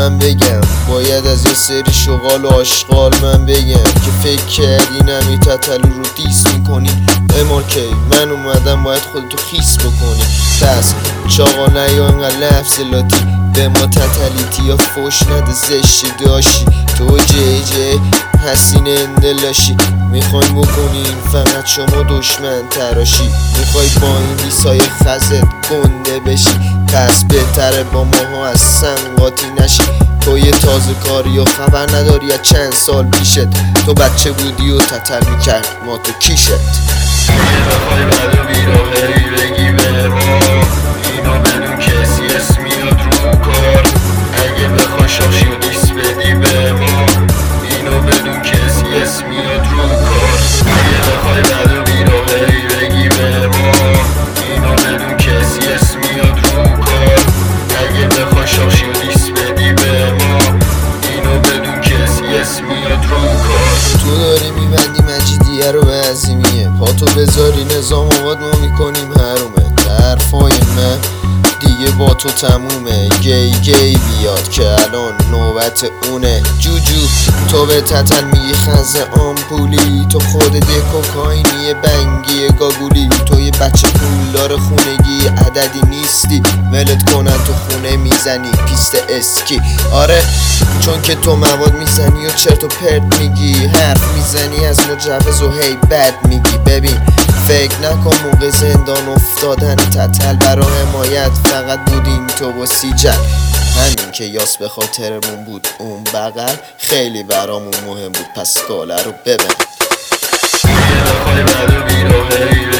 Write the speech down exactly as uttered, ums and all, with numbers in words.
من بگم، باید از یه سری شغال و آشغال من بگم که فکر کردی نمی تتلو رو دیس میکنی. امارکی من اومدم باید خودتو خیس بکنی. پس چاقا نیا اینقدر لفظ لاتی به ما تتلیتی یا فوش نده زشتی داشی. تو جی جی حسین اندلاشی میخوایم بکنین فقط شما دشمن تراشی. میخوای با این دیسای خزت گنده بشی، پس بهتره با ماها از سنگاتی نشی. تو یه تازه کاری و خبر نداری از چند سال پیشت، تو بچه بودی و تتل میکرد ما تو کیشت. اگه بخوای بد و بیراهی بگی به ما، اینو بدون کسی اسم میاد رو کار. اگه بخوای شاشی و دیس بدی به ما، اینو بدون کسی اسم میاد رو کار. اگه بخوای بد و بیراهی بگی به ما، اینو بدون کسی اسم میاد رو کار. اگه بخوای شاشی و دیس بدی به ما، اینو بدون کسی اسم میاد رو کار. تو داری میبندی مجیدیه رو به عظیمیه، پا تو بذاری نظام آباد ما میکنیم حرومه. حرفای من دیگه با تو تمومه، گی گی بیاد که الان نوبت اونه. جوجو تو به تتل میگی خزه آمپولی، تو خودت یه کوکاینی بنگی گاگولی. تو یه بچه پولدار خونگی عددی نیستی، ولت کنن تو خونه میزنی پیست اسکی. آره چون که تو مواد میزنی و چرت و پرت میگی، حرف میزنی از مجوز و هی بد میگی. ببین فکر نکن موقع زندان افتادن تتل برا حمایت فقط بودیم تو و سیجل. همین که یاس به خاطرمون بود اون بغل خیلی برامون مهم بود، پس گاله رو ببن. اگه بخوای بد و بیراهی